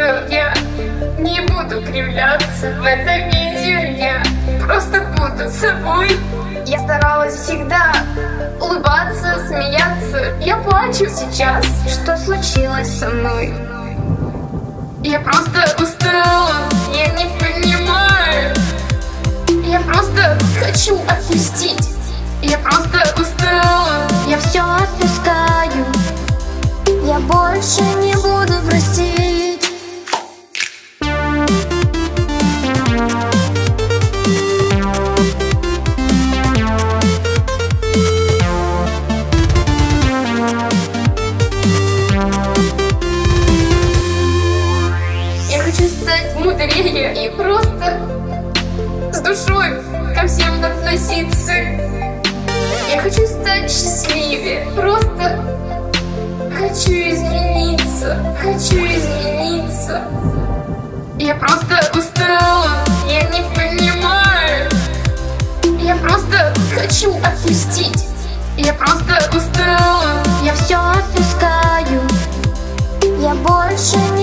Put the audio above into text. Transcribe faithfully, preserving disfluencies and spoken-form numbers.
видео я не буду кривляться. В этом видео я просто буду собой. Я старалась всегда улыбаться, смеяться. Я плачу сейчас. Что случилось со мной? Я просто устала, я не понимаю. Я просто хочу отпустить. Я просто устала. Я все отпускаю. Я больше не буду простить. Я хочу стать мудрее и просто с душой ко всем относиться. Я хочу стать счастливее, просто хочу измениться, хочу измениться. Я просто устала, я не понимаю. Я просто хочу отпустить. Я просто устала. Я все отпускаю. Я больше не